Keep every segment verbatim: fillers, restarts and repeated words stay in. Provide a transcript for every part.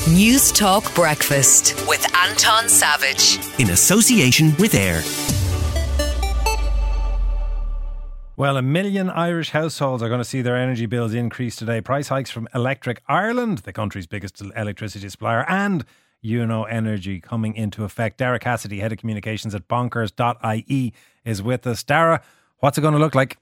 News Talk Breakfast with Anton Savage in association with Air. Well, a million Irish households are going to see their energy bills increase today. Price hikes from Electric Ireland, the country's biggest electricity supplier, and Uno Energy coming into effect. Dara Cassidy, Head of Communications at bonkers dot I E, is with us. Dara, what's it going to look like?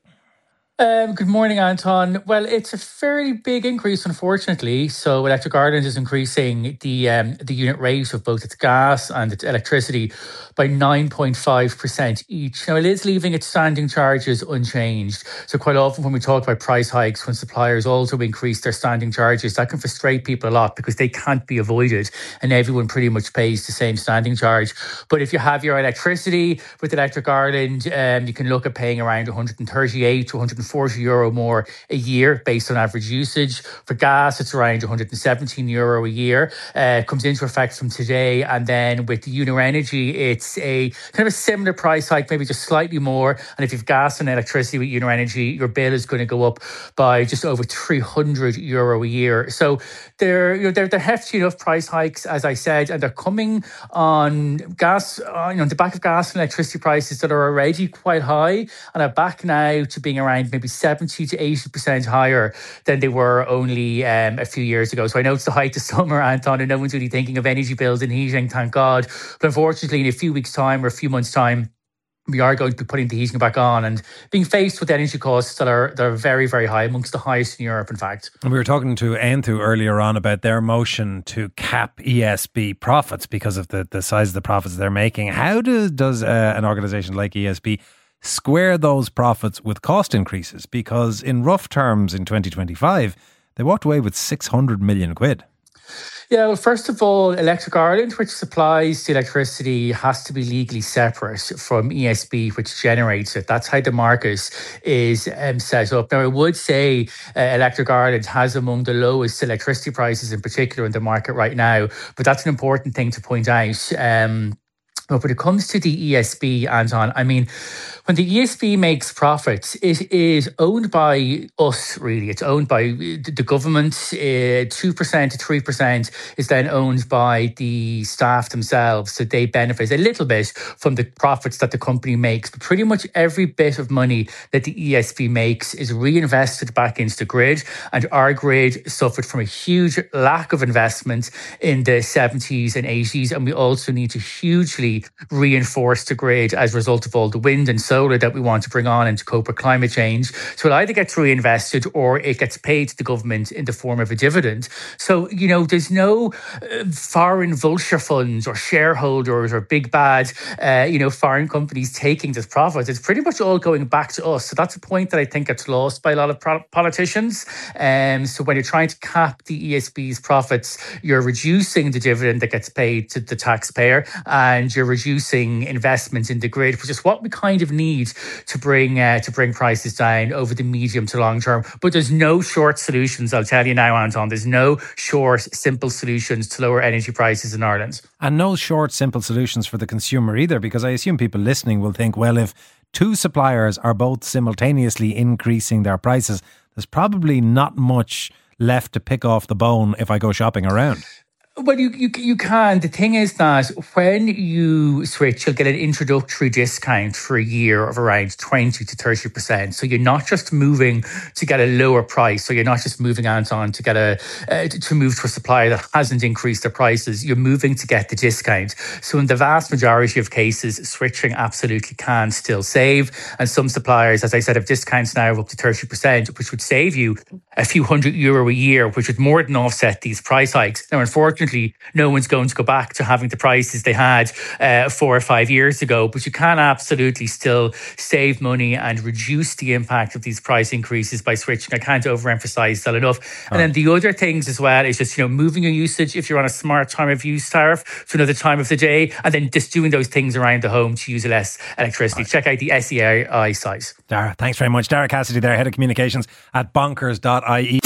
Um, good morning, Anton. Well, it's a fairly big increase, unfortunately. So Electric Ireland is increasing the um, the unit rate of both its gas and its electricity by nine point five percent each. Now, it is leaving its standing charges unchanged. So quite often when we talk about price hikes, when suppliers also increase their standing charges, that can frustrate people a lot because they can't be avoided and everyone pretty much pays the same standing charge. But if you have your electricity with Electric Ireland, um, you can look at paying around one hundred thirty-eight to one hundred forty euro more a year based on average usage. For gas, it's around one hundred seventeen euro a year. Uh, comes into effect from today. And then with the Uno Energy, it's a kind of a similar price hike, maybe just slightly more. And if you've gas and electricity with Uno Energy, your bill is going to go up by just over three hundred euro a year. So they're, you know, they're, they're hefty enough price hikes, as I said, and they're coming on gas, uh, you know, the back of gas and electricity prices that are already quite high and are back now to being around maybe seventy to eighty percent higher than they were only um, a few years ago. So I know it's the height of summer, Anton, and no one's really thinking of energy bills and heating, thank God. But unfortunately, in a few weeks' time or a few months' time, we are going to be putting the heating back on and being faced with energy costs that are that are very, very high, amongst the highest in Europe, in fact. And we were talking to Enthu earlier on about their motion to cap E S B profits because of the, the size of the profits they're making. How does, does uh, an organisation like E S B square those profits with cost increases? Because in rough terms, in twenty twenty-five, they walked away with six hundred million quid. Yeah, well, first of all, Electric Ireland, which supplies the electricity, has to be legally separate from E S B, which generates it. That's how the market is um, set up. Now, I would say uh, Electric Ireland has among the lowest electricity prices in particular in the market right now, but that's an important thing to point out. Um, But when it comes to the E S B, Anton, I mean, when the E S B makes profits, it is owned by us, really. It's owned by the government. Uh, two percent to three percent is then owned by the staff themselves. So they benefit a little bit from the profits that the company makes. But pretty much every bit of money that the E S B makes is reinvested back into the grid. And our grid suffered from a huge lack of investment in the seventies and eighties. And we also need to hugely reinforce the grid as a result of all the wind and solar that we want to bring on and to cope with climate change. So it either gets reinvested or it gets paid to the government in the form of a dividend. So, you know, there's no uh, foreign vulture funds or shareholders or big bad, uh, you know, foreign companies taking this profit. It's pretty much all going back to us. So that's a point that I think gets lost by a lot of pro- politicians. Um, so when you're trying to cap the E S B's profits, you're reducing the dividend that gets paid to the taxpayer and you're reducing investments in the grid, which is what we kind of need to bring uh, to bring prices down over the medium to long term. But there's no short solutions, I'll tell you now, Anton. There's no short, simple solutions to lower energy prices in Ireland. And no short, simple solutions for the consumer either, because I assume people listening will think, well, if two suppliers are both simultaneously increasing their prices, there's probably not much left to pick off the bone if I go shopping around. Well, you, you you can. The thing is that when you switch, you'll get an introductory discount for a year of around twenty to thirty percent. So you're not just moving to get a lower price. So you're not just moving, Anton, to get a uh, to move to a supplier that hasn't increased their prices. You're moving to get the discount. So in the vast majority of cases, switching absolutely can still save. And some suppliers, as I said, have discounts now of up to thirty percent, which would save you a few hundred euro a year, which would more than offset these price hikes. Now, unfortunately, no one's going to go back to having the prices they had uh, four or five years ago, but you can absolutely still save money and reduce the impact of these price increases by switching. I can't overemphasize that enough. Oh. And then the other things as well is just, you know, moving your usage if you're on a smart time of use tariff to another time of the day, and then just doing those things around the home to use less electricity. Right. Check out the S E I site. Dara, thanks very much. Dara Cassidy there, Head of Communications at bonkers dot I E.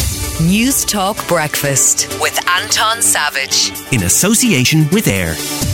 News Talk Breakfast with Anton Savage in association with Air.